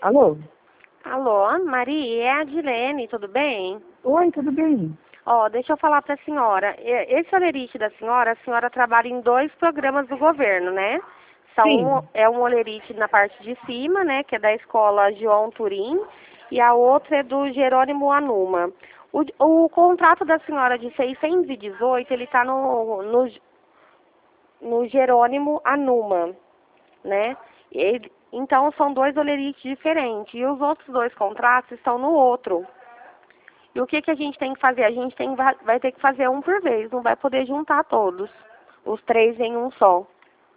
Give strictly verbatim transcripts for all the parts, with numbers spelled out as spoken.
Alô? Alô, Maria, é a Dilene, tudo bem? Oi, tudo bem? Ó, deixa eu falar para a senhora. E- Esse olerite da senhora, a senhora trabalha em dois programas do governo, né? São um, Sim. é um olerite na parte de cima, né, que é da escola João Turim, e a outra é do Jerônimo Anuma. O, o contrato da senhora de seiscentos e dezoito, ele está no, no, no Jerônimo Anuma, né? Ele, então, são dois olerites diferentes. E os outros dois contratos estão no outro. E o que, que a gente tem que fazer? A gente tem, vai, vai ter que fazer um por vez. Não vai poder juntar todos. Os três em um só.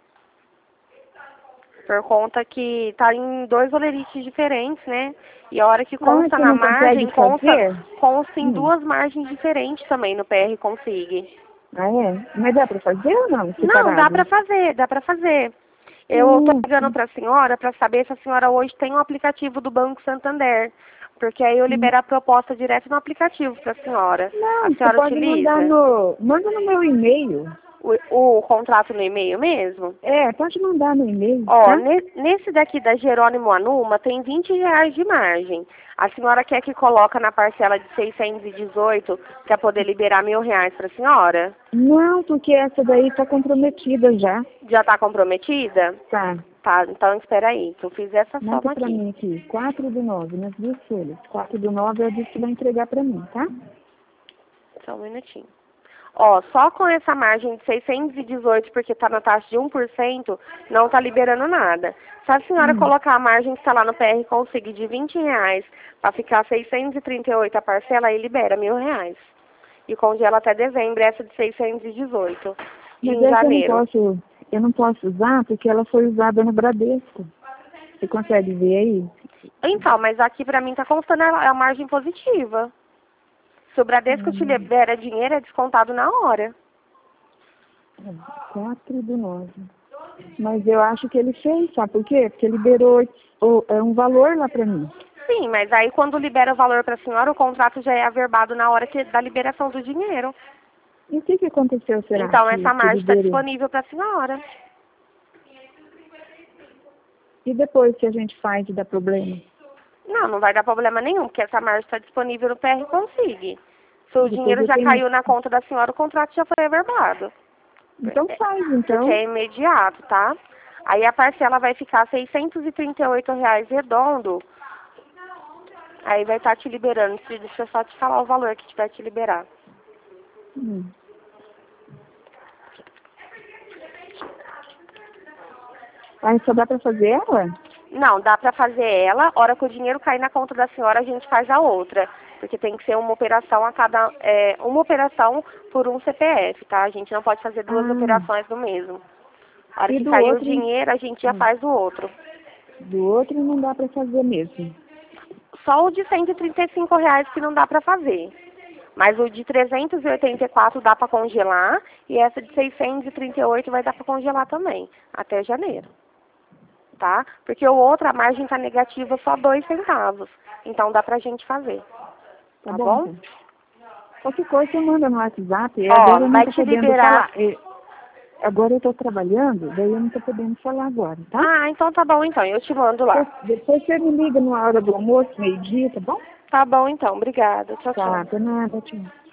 Por conta que tá em dois olerites diferentes, né? E a hora que Ah, consta você na não margem, consegue consta, fazer? consta em Hum. duas margens diferentes também no P R Consig. Ah, é? Mas dá pra fazer ou não? Não, dá Separado? pra fazer, dá pra fazer. Eu tô Hum. ligando pra senhora pra saber se a senhora hoje tem um aplicativo do Banco Santander. Porque aí eu libero a proposta direto no aplicativo pra senhora. A Não, você senhora pode mandar utiliza no... Manda no meu e-mail. o, o contrato no e-mail mesmo? É, pode mandar no e-mail, Ó, tá? ne- nesse daqui da Jerônimo Anuma tem vinte reais de margem. A senhora quer que coloca na parcela de seiscentos e dezoito para poder liberar mil reais para a senhora? Não, porque essa daí tá comprometida já. Já está comprometida? Tá. Tá, então espera aí, que eu fiz essa Monta soma pra aqui. mim aqui. Quatro do nove, nas duas folhas. Quatro do nove é a que vai entregar pra mim, tá? Só um minutinho. Ó, só com essa margem de seiscentos e dezoito, porque está na taxa de um por cento, não está liberando nada. Se a senhora Hum. colocar a margem que está lá no P R Consig de vinte reais para ficar seiscentos e trinta e oito a parcela, aí libera mil reais. E congela até dezembro essa de seiscentos e dezoito. E Mas em essa eu não janeiro. posso, eu não posso usar porque ela foi usada no Bradesco. Você consegue ver aí? Então, mas aqui para mim está constando a a margem positiva. Se o Bradesco te Hum, libera dinheiro, é descontado na hora. quatro do nove. Mas eu acho que ele fez, sabe por quê? Porque liberou o, é um valor lá pra mim. Sim, mas aí quando libera o valor para a senhora, o contrato já é averbado na hora que, da liberação do dinheiro. E o que, que aconteceu, será, Então que, essa que margem está liberou? disponível para a senhora. E depois que a gente faz e dá problema? Não, não vai dar problema nenhum, porque essa margem está disponível no P R Consig. Se o Depois dinheiro eu já tenho... caiu na conta da senhora, o contrato já foi averbado. Então É, faz, porque então. é imediato, tá? Aí a parcela vai ficar seiscentos e trinta e oito reais redondo. Aí vai estar te liberando. Deixa eu só te falar o valor que tiver te liberar. Hum. Aí só dá pra fazer ela? Não, dá pra fazer ela. Hora que o dinheiro cair na conta da senhora, a gente faz a outra. Porque tem que ser uma operação a cada... É, uma operação por um C P F, tá? A gente não pode fazer duas Ah, operações do mesmo. A hora e que do cair o outro, dinheiro, a gente já hum, faz o outro. do outro não dá pra fazer mesmo. Só o de cento e trinta e cinco reais que não dá pra fazer. Mas o de trezentos e oitenta e quatro dá pra congelar. E essa de seiscentos e trinta e oito vai dar pra congelar também. Até janeiro. Tá? Porque o outro, a margem tá negativa só dois centavos. Então dá pra gente fazer. Tá Tá bom, bom? então. Qualquer coisa você manda no WhatsApp. E Ó, agora eu não vai tô te podendo liberar. falar. E agora eu tô trabalhando, daí eu não tô podendo falar agora, tá? Ah, então tá bom então. Eu te mando Depois, lá. depois você me liga na hora do almoço, meio-dia, tá bom? Tá bom então. Obrigada. Tchau, tchau. Tá, por nada, tchau.